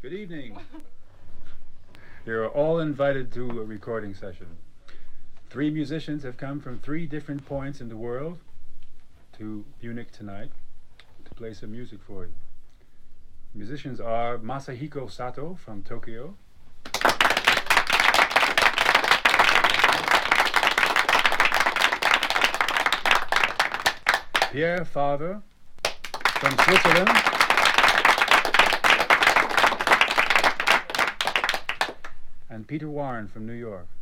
Good evening. You're all invited to a recording session. 3 musicians have come from 3 different points in the world to Munich tonight to play some music for you. Musicians are Masahiko Sato from Tokyo, Pierre Favre from Switzerland, and Peter Warren from New York.